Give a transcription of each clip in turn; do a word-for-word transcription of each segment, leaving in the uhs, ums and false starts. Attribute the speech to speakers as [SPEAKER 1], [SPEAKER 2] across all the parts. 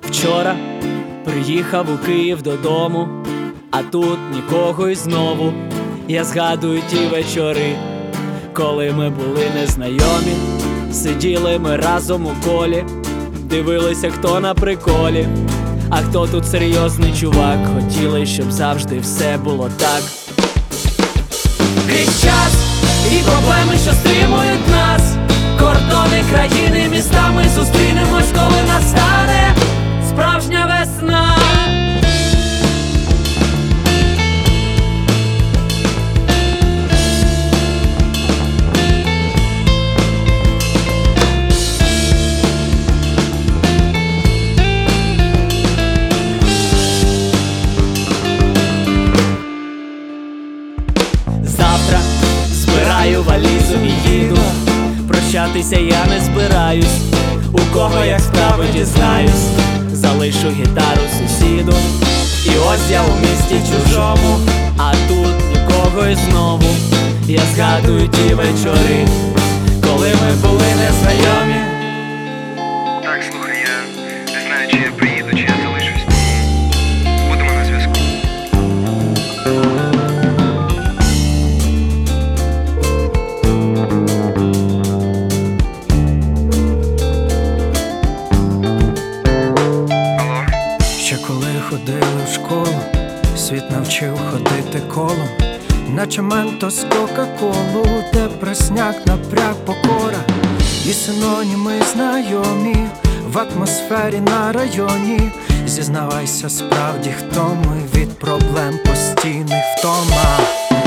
[SPEAKER 1] Вчора приїхав у Київ додому, а тут нікого й знову. Я згадую ті вечори, коли ми були незнайомі. Сиділи ми разом у колі, дивилися, хто на приколі, а хто тут серйозний чувак. Хотіли, щоб завжди все було так. Крізь час і проблеми, що стримують нас, кордони країни, міста, ми зустрінемось, коли настане справжня весна. Завтра збираю валізу і їду. Прощатися я не збираюсь, у кого як справи дізнаюсь. Залишу гітару сусіду, і ось я у місті чужому, а тут нікого і знову. Я згадую ті вечори, коли ми були незнайомі.
[SPEAKER 2] Так, слухай, я не знаю, чи я приїду, чи я залишусь. Будемо на зв'язку.
[SPEAKER 3] Ще коли ходили в школу, світ навчив ходити колом, наче Ментос, Кока-Колу, де пресняк, напряг, покора і синоніми знайомі в атмосфері на районі. Зізнавайся справді, хто ми від проблем постійних втома.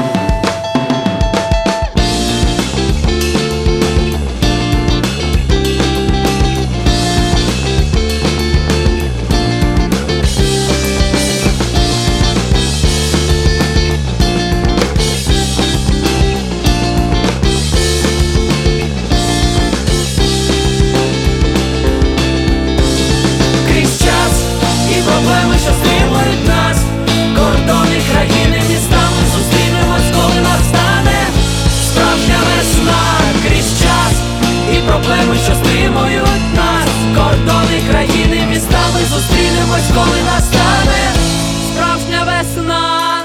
[SPEAKER 1] Проблеми, що стримують нас, кордони країни, міста, ми зустрінемось, коли настане справжня весна. Крізь час і проблеми, що стримують нас, кордони країни, міста, ми зустрінемось, коли настане справжня весна.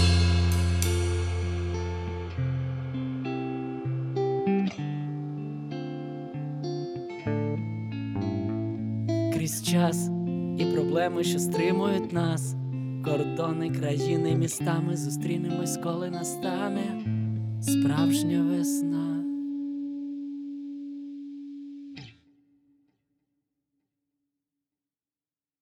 [SPEAKER 1] Крізь час і проблеми, що стримують нас, кордони країни, міста, ми зустрінемось, коли настане справжня весна.